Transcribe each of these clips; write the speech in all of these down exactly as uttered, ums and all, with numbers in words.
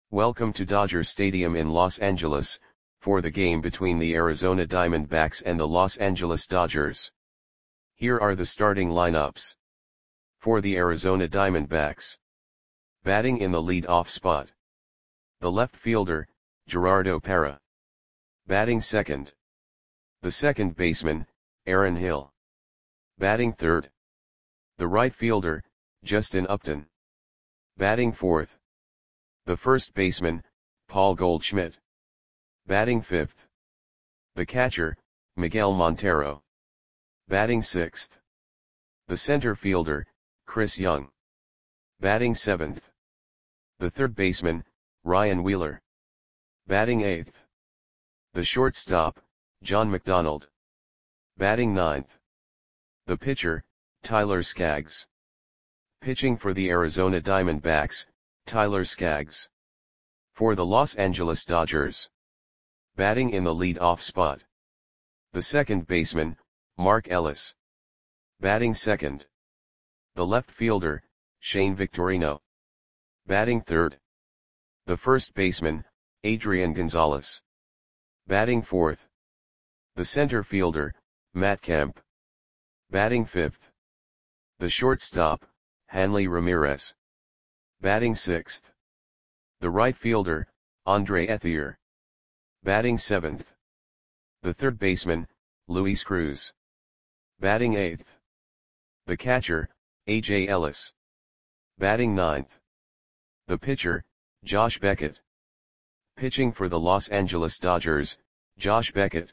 Welcome to Dodger Stadium in Los Angeles, for the game between the Arizona Diamondbacks and the Los Angeles Dodgers. Here are the starting lineups. For the Arizona Diamondbacks. Batting in the lead-off spot. The left fielder, Gerardo Parra. Batting second. The second baseman, Aaron Hill. Batting third. The right fielder, Justin Upton. Batting fourth. The first baseman, Paul Goldschmidt. Batting fifth. The catcher, Miguel Montero. Batting sixth. The center fielder, Chris Young. Batting seventh. The third baseman, Ryan Wheeler. Batting eighth. The shortstop, John McDonald. Batting ninth. The pitcher, Tyler Skaggs. Pitching for the Arizona Diamondbacks, Tyler Skaggs. For the Los Angeles Dodgers. Batting in the lead-off spot. The second baseman, Mark Ellis. Batting second. The left fielder, Shane Victorino. Batting third. The first baseman, Adrian Gonzalez. Batting fourth. The center fielder, Matt Kemp. Batting fifth. The shortstop, Hanley Ramirez. Batting sixth. The right fielder, Andre Ethier. Batting seventh. The third baseman, Luis Cruz. Batting eighth. The catcher, A J Ellis. Batting ninth. The pitcher, Josh Beckett. Pitching for the Los Angeles Dodgers, Josh Beckett.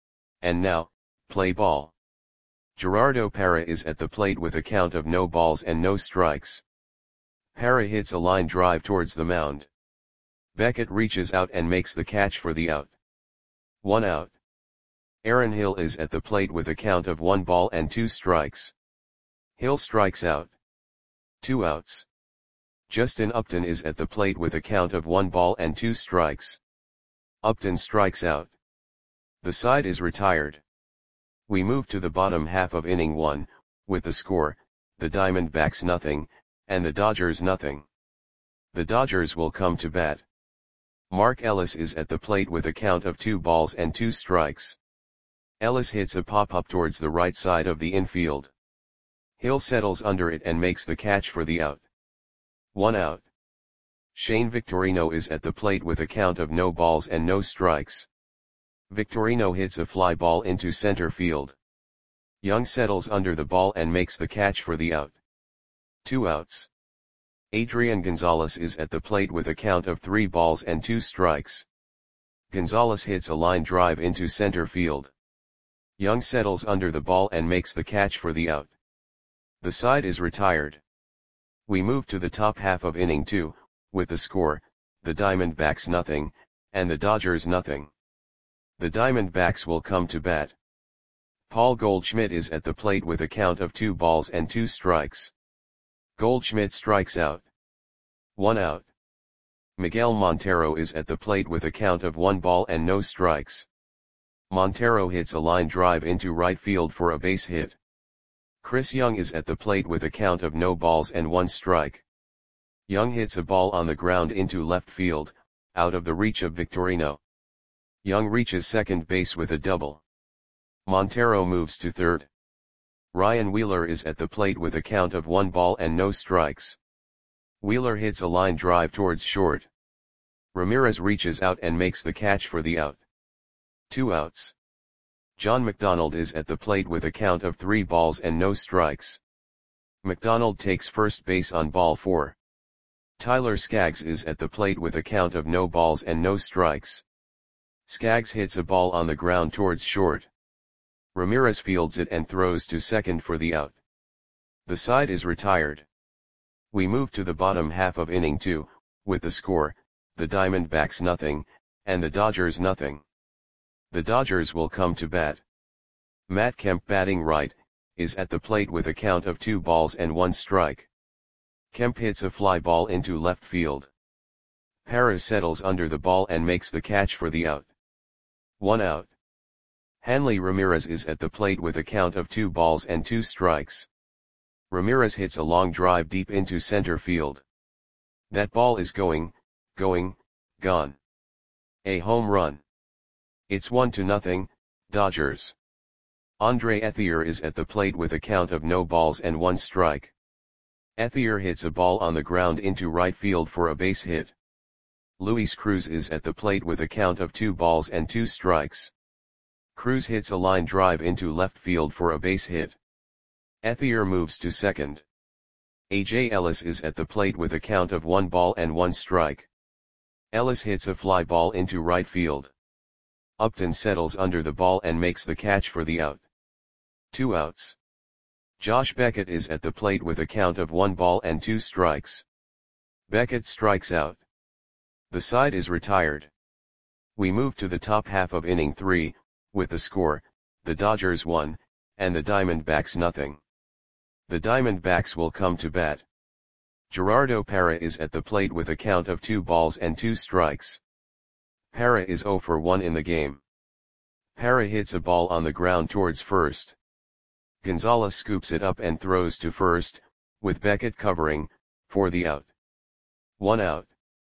And now, play ball. Gerardo Parra is at the plate with a count of no balls and no strikes. Parra hits a line drive towards the mound. Beckett reaches out and makes the catch for the out. One out. Aaron Hill is at the plate with a count of one ball and two strikes. Hill strikes out. Two outs. Justin Upton is at the plate with a count of one ball and two strikes. Upton strikes out. The side is retired. We move to the bottom half of inning one, with the score, the Diamondbacks nothing, and the Dodgers nothing. The Dodgers will come to bat. Mark Ellis is at the plate with a count of two balls and two strikes. Ellis hits a pop-up towards the right side of the infield. Hill settles under it and makes the catch for the out. One out. Shane Victorino is at the plate with a count of no balls and no strikes. Victorino hits a fly ball into center field. Young settles under the ball and makes the catch for the out. Two outs. Adrian Gonzalez is at the plate with a count of three balls and two strikes. Gonzalez hits a line drive into center field. Young settles under the ball and makes the catch for the out. The side is retired. We move to the top half of inning two, with the score, the Diamondbacks nothing, and the Dodgers nothing. The Diamondbacks will come to bat. Paul Goldschmidt is at the plate with a count of two balls and two strikes. Goldschmidt strikes out. One out. Miguel Montero is at the plate with a count of one ball and no strikes. Montero hits a line drive into right field for a base hit. Chris Young is at the plate with a count of no balls and one strike. Young hits a ball on the ground into left field, out of the reach of Victorino. Young reaches second base with a double. Montero moves to third. Ryan Wheeler is at the plate with a count of one ball and no strikes. Wheeler hits a line drive towards short. Ramirez reaches out and makes the catch for the out. Two outs. John McDonald is at the plate with a count of three balls and no strikes. McDonald takes first base on ball four. Tyler Skaggs is at the plate with a count of no balls and no strikes. Skaggs hits a ball on the ground towards short. Ramirez fields it and throws to second for the out. The side is retired. We move to the bottom half of inning two, with the score, the Diamondbacks nothing, and the Dodgers nothing. The Dodgers will come to bat. Matt Kemp batting right, is at the plate with a count of two balls and one strike. Kemp hits a fly ball into left field. Parra settles under the ball and makes the catch for the out. One out. Hanley Ramirez is at the plate with a count of two balls and two strikes. Ramirez hits a long drive deep into center field. That ball is going, going, gone. A home run. It's one to nothing, Dodgers. Andre Ethier is at the plate with a count of no balls and one strike. Ethier hits a ball on the ground into right field for a base hit. Luis Cruz is at the plate with a count of two balls and two strikes. Cruz hits a line drive into left field for a base hit. Ethier moves to second. A J Ellis is at the plate with a count of one ball and one strike. Ellis hits a fly ball into right field. Upton settles under the ball and makes the catch for the out. Two outs. Josh Beckett is at the plate with a count of one ball and two strikes. Beckett strikes out. The side is retired. We move to the top half of inning three, with the score, the Dodgers one, and the Diamondbacks nothing. The Diamondbacks will come to bat. Gerardo Parra is at the plate with a count of two balls and two strikes. Parra is zero for one in the game. Parra hits a ball on the ground towards first. Gonzalez scoops it up and throws to first, with Beckett covering, for the out. One out.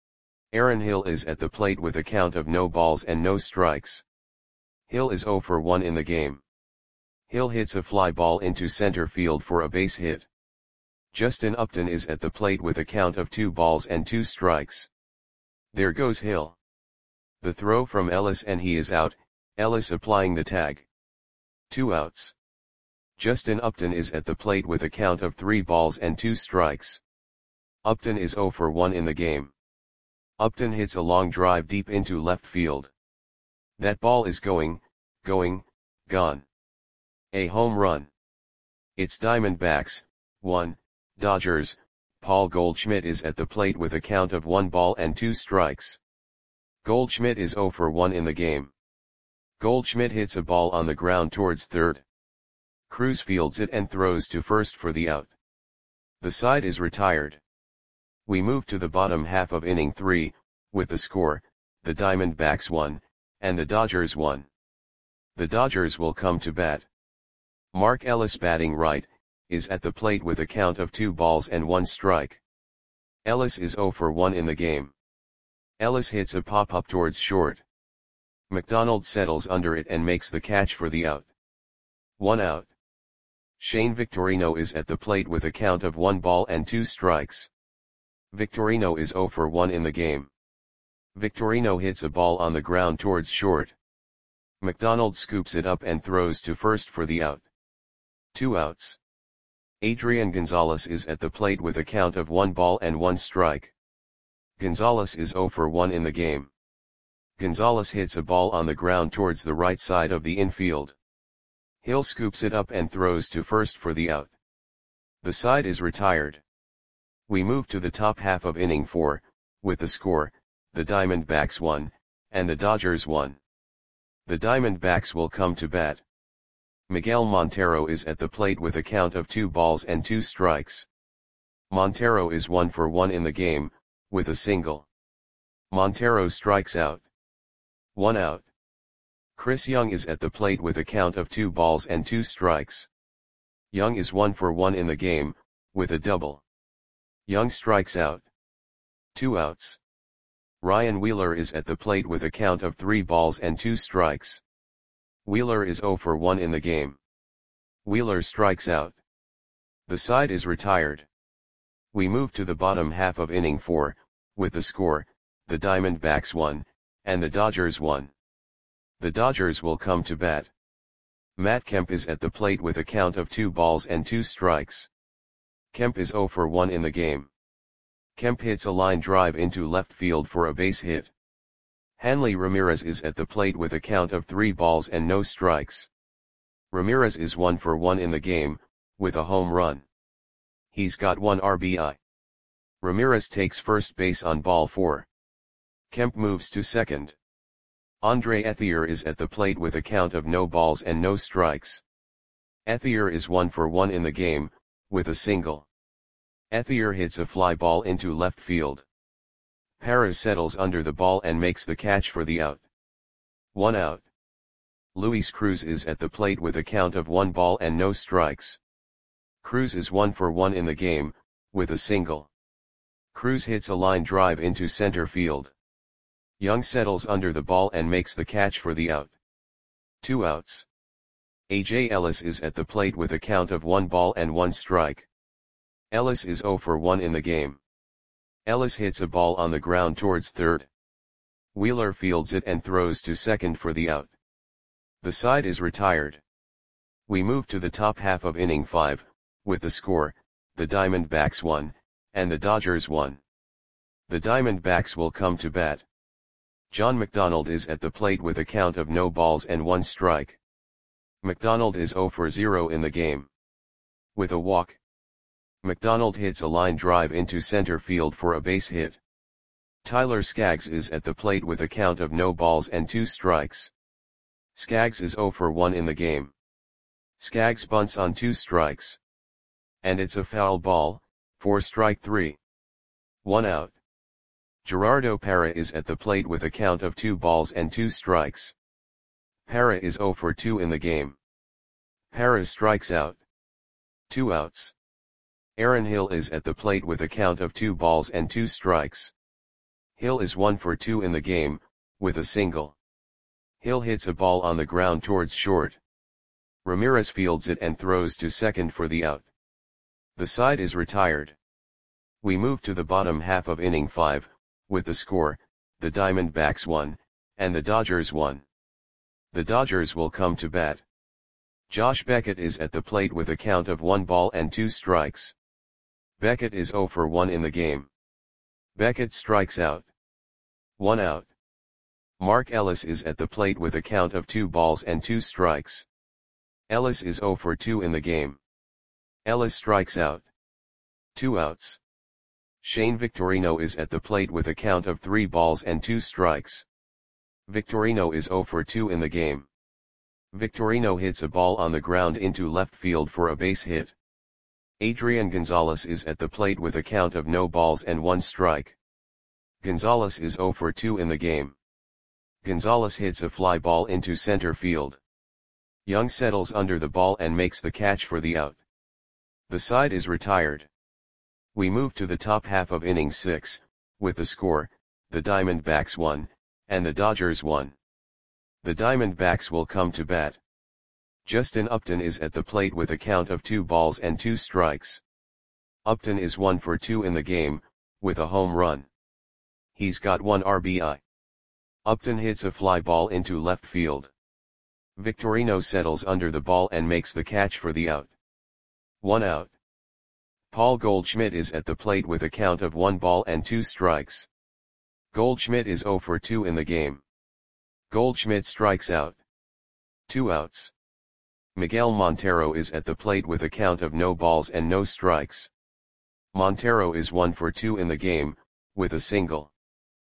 Aaron Hill is at the plate with a count of no balls and no strikes. Hill is zero for one in the game. Hill hits a fly ball into center field for a base hit. Justin Upton is at the plate with a count of two balls and two strikes. There goes Hill. The throw from Ellis and he is out, Ellis applying the tag. Two outs. Justin Upton is at the plate with a count of three balls and two strikes. Upton is zero for one in the game. Upton hits a long drive deep into left field. That ball is going, going, gone. A home run. It's Diamondbacks, one, Dodgers. Paul Goldschmidt is at the plate with a count of one ball and two strikes. Goldschmidt is zero for one in the game. Goldschmidt hits a ball on the ground towards third. Cruz fields it and throws to first for the out. The side is retired. We move to the bottom half of inning three, with the score, the Diamondbacks one, and the Dodgers one. The Dodgers will come to bat. Mark Ellis batting right, is at the plate with a count of two balls and one strike. Ellis is zero for one in the game. Ellis hits a pop-up towards short. McDonald settles under it and makes the catch for the out. One out. Shane Victorino is at the plate with a count of one ball and two strikes. Victorino is zero for one in the game. Victorino hits a ball on the ground towards short. McDonald scoops it up and throws to first for the out. Two outs. Adrian Gonzalez is at the plate with a count of one ball and one strike. Gonzalez is zero for one in the game. Gonzalez hits a ball on the ground towards the right side of the infield. Hill scoops it up and throws to first for the out. The side is retired. We move to the top half of inning four, with the score, the Diamondbacks one, and the Dodgers one. The Diamondbacks will come to bat. Miguel Montero is at the plate with a count of two balls and two strikes. Montero is one for one in the game, with a single. Montero strikes out. One out. Chris Young is at the plate with a count of two balls and two strikes. Young is one for one in the game, with a double. Young strikes out. Two outs. Ryan Wheeler is at the plate with a count of three balls and two strikes. Wheeler is zero for one in the game. Wheeler strikes out. The side is retired. We move to the bottom half of inning four, with the score, the Diamondbacks one, and the Dodgers one. The Dodgers will come to bat. Matt Kemp is at the plate with a count of two balls and two strikes. Kemp is zero for one in the game. Kemp hits a line drive into left field for a base hit. Hanley Ramirez is at the plate with a count of three balls and no strikes. Ramirez is one for one in the game, with a home run. He's got one R B I. Ramirez takes first base on ball four. Kemp moves to second. Andre Ethier is at the plate with a count of no balls and no strikes. Ethier is one for one in the game, with a single. Ethier hits a fly ball into left field. Parra settles under the ball and makes the catch for the out. One out. Luis Cruz is at the plate with a count of one ball and no strikes. Cruz is one for one in the game, with a single. Cruz hits a line drive into center field. Young settles under the ball and makes the catch for the out. Two outs. A J Ellis is at the plate with a count of one ball and one strike. Ellis is zero for one in the game. Ellis hits a ball on the ground towards third. Wheeler fields it and throws to second for the out. The side is retired. We move to the top half of inning five, with the score, the Diamondbacks one, and the Dodgers one. The Diamondbacks will come to bat. John McDonald is at the plate with a count of no balls and one strike. McDonald is zero for zero in the game. With a walk, McDonald hits a line drive into center field for a base hit. Tyler Skaggs is at the plate with a count of no balls and two strikes. Skaggs is zero for one in the game. Skaggs bunts on two strikes. And it's a foul ball, for strike three. One out. Gerardo Parra is at the plate with a count of two balls and two strikes. Parra is zero for two in the game. Parra strikes out. Two outs. Aaron Hill is at the plate with a count of two balls and two strikes. Hill is one for two in the game, with a single. Hill hits a ball on the ground towards short. Ramirez fields it and throws to second for the out. The side is retired. We move to the bottom half of inning five, with the score, the Diamondbacks one, and the Dodgers one. The Dodgers will come to bat. Josh Beckett is at the plate with a count of one ball and two strikes. Beckett is zero for one in the game. Beckett strikes out. One out. Mark Ellis is at the plate with a count of two balls and two strikes. Ellis is zero for two in the game. Ellis strikes out. Two outs. Shane Victorino is at the plate with a count of three balls and two strikes. Victorino is zero for two in the game. Victorino hits a ball on the ground into left field for a base hit. Adrian Gonzalez is at the plate with a count of no balls and one strike. Gonzalez is zero for two in the game. Gonzalez hits a fly ball into center field. Young settles under the ball and makes the catch for the out. The side is retired. We move to the top half of inning six, with the score, the Diamondbacks one, and the Dodgers one. The Diamondbacks will come to bat. Justin Upton is at the plate with a count of two balls and two strikes. Upton is one for two in the game, with a home run. He's got one R B I. Upton hits a fly ball into left field. Victorino settles under the ball and makes the catch for the out. One out. Paul Goldschmidt is at the plate with a count of one ball and two strikes. Goldschmidt is zero for two in the game. Goldschmidt strikes out. Two outs. Miguel Montero is at the plate with a count of no balls and no strikes. Montero is one for two in the game, with a single.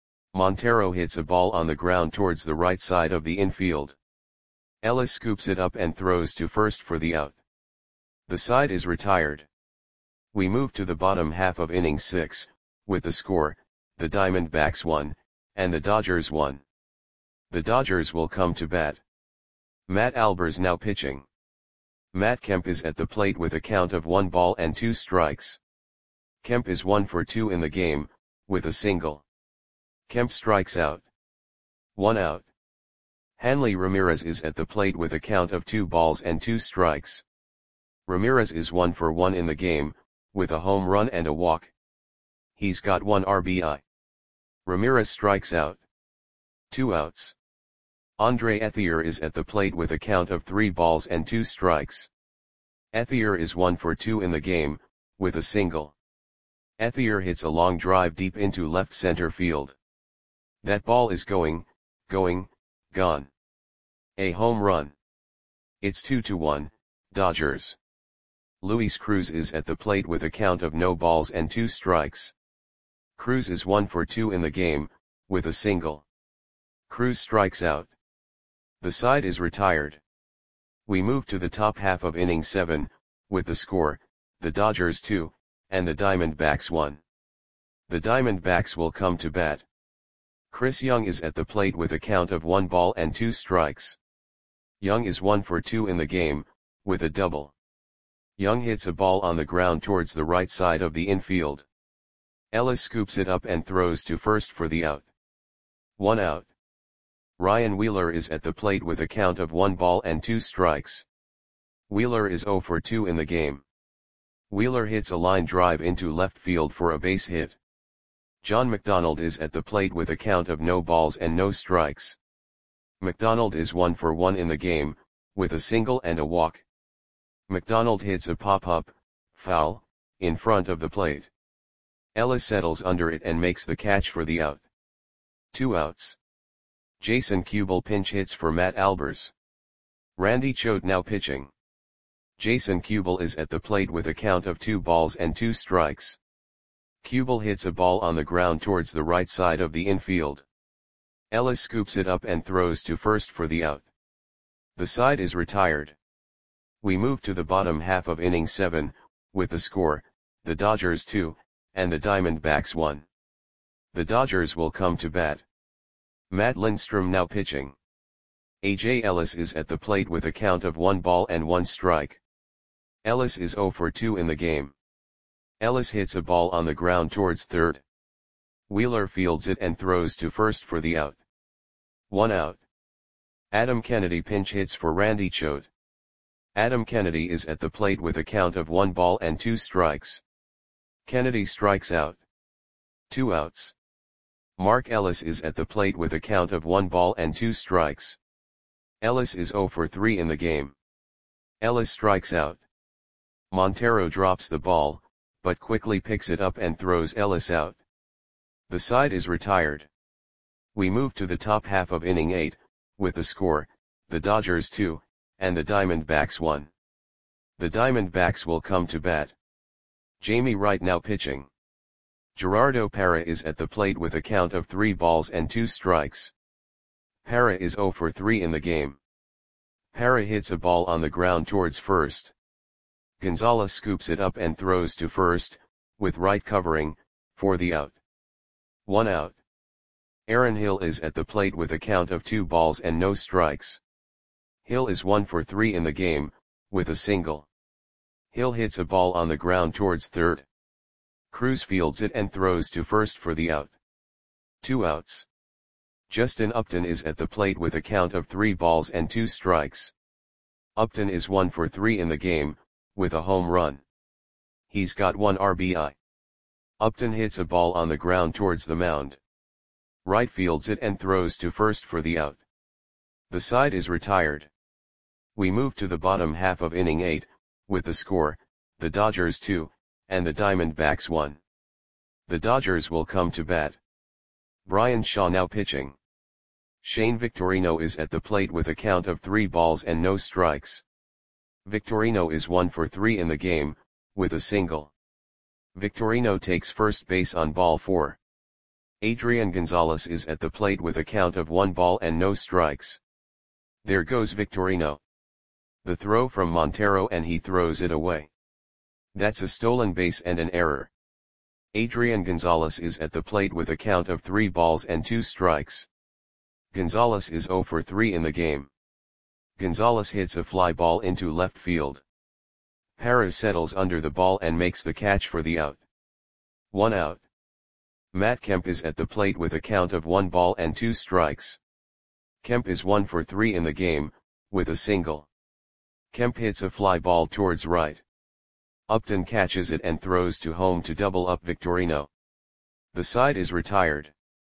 Montero hits a ball on the ground towards the right side of the infield. Ellis scoops it up and throws to first for the out. The side is retired. We move to the bottom half of inning six, with the score, the Diamondbacks one, and the Dodgers one. The Dodgers will come to bat. Matt Albers now pitching. Matt Kemp is at the plate with a count of one ball and two strikes. Kemp is one for two in the game, with a single. Kemp strikes out. One out. Hanley Ramirez is at the plate with a count of two balls and two strikes. Ramirez is one for one in the game, with a home run and a walk. He's got one R B I. Ramirez strikes out. Two outs. Andre Ethier is at the plate with a count of three balls and two strikes. Ethier is one for two in the game, with a single. Ethier hits a long drive deep into left center field. That ball is going, going, gone. A home run. It's two to one, Dodgers. Luis Cruz is at the plate with a count of no balls and two strikes. Cruz is one for two in the game, with a single. Cruz strikes out. The side is retired. We move to the top half of inning seven, with the score, the Dodgers two, and the Diamondbacks one. The Diamondbacks will come to bat. Chris Young is at the plate with a count of one ball and two strikes. Young is one for two in the game, with a double. Young hits a ball on the ground towards the right side of the infield. Ellis scoops it up and throws to first for the out. One out. Ryan Wheeler is at the plate with a count of one ball and two strikes. Wheeler is zero for two in the game. Wheeler hits a line drive into left field for a base hit. John McDonald is at the plate with a count of no balls and no strikes. McDonald is one for one in the game, with a single and a walk. McDonald hits a pop-up, foul, in front of the plate. Ellis settles under it and makes the catch for the out. Two outs. Jason Kubel pinch hits for Matt Albers. Randy Choate now pitching. Jason Kubel is at the plate with a count of two balls and two strikes. Kubel hits a ball on the ground towards the right side of the infield. Ellis scoops it up and throws to first for the out. The side is retired. We move to the bottom half of inning seven, with the score, the Dodgers two, and the Diamondbacks one. The Dodgers will come to bat. Matt Lindstrom now pitching. A J Ellis is at the plate with a count of one ball and one strike. Ellis is zero for two in the game. Ellis hits a ball on the ground towards third. Wheeler fields it and throws to first for the out. One out. Adam Kennedy pinch hits for Randy Choate. Adam Kennedy is at the plate with a count of one ball and two strikes. Kennedy strikes out. Two outs. Mark Ellis is at the plate with a count of one ball and two strikes. Ellis is zero for three in the game. Ellis strikes out. Montero drops the ball, but quickly picks it up and throws Ellis out. The side is retired. We move to the top half of inning eight, with the score, the Dodgers two, and the Diamondbacks one. The Diamondbacks will come to bat. Jamie Wright now pitching. Gerardo Parra is at the plate with a count of three balls and two strikes. Parra is zero for three in the game. Parra hits a ball on the ground towards first. Gonzalez scoops it up and throws to first, with Wright covering, for the out. One out. Aaron Hill is at the plate with a count of two balls and no strikes. Hill is one for three in the game, with a single. Hill hits a ball on the ground towards third. Cruz fields it and throws to first for the out. Two outs. Justin Upton is at the plate with a count of three balls and two strikes. Upton is one for three in the game, with a home run. He's got one R B I. Upton hits a ball on the ground towards the mound. Wright fields it and throws to first for the out. The side is retired. We move to the bottom half of inning eight, with the score, the Dodgers two, and the Diamondbacks one. The Dodgers will come to bat. Brian Shaw now pitching. Shane Victorino is at the plate with a count of three balls and no strikes. Victorino is one for three in the game, with a single. Victorino takes first base on ball four. Adrian Gonzalez is at the plate with a count of one ball and no strikes. There goes Victorino. The throw from Montero and he throws it away. That's a stolen base and an error. Adrian Gonzalez is at the plate with a count of three balls and two strikes. Gonzalez is zero for three in the game. Gonzalez hits a fly ball into left field. Parra settles under the ball and makes the catch for the out. One out. Matt Kemp is at the plate with a count of one ball and two strikes. Kemp is one for three in the game, with a single. Kemp hits a fly ball towards right. Upton catches it and throws to home to double up Victorino. The side is retired.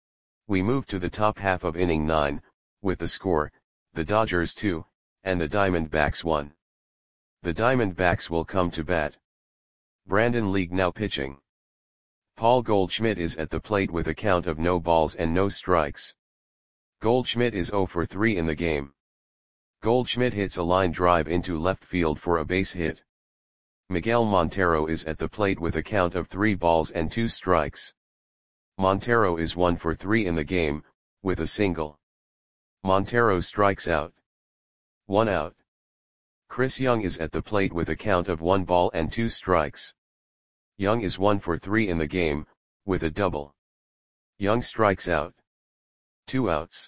We move to the top half of inning nine, with the score, the Dodgers two, and the Diamondbacks one. The Diamondbacks will come to bat. Brandon League now pitching. Paul Goldschmidt is at the plate with a count of no balls and no strikes. Goldschmidt is zero for three in the game. Goldschmidt hits a line drive into left field for a base hit. Miguel Montero is at the plate with a count of three balls and two strikes. Montero is one for three in the game, with a single. Montero strikes out. One out. Chris Young is at the plate with a count of one ball and two strikes. Young is one for three in the game, with a double. Young strikes out. Two outs.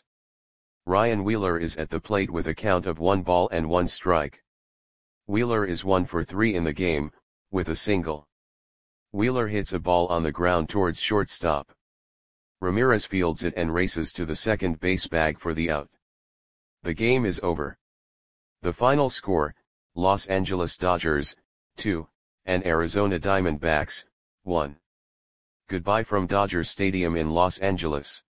Ryan Wheeler is at the plate with a count of one ball and one strike. Wheeler is one for three in the game, with a single. Wheeler hits a ball on the ground towards shortstop. Ramirez fields it and races to the second base bag for the out. The game is over. The final score, Los Angeles Dodgers, two, and Arizona Diamondbacks, one. Goodbye from Dodger Stadium in Los Angeles.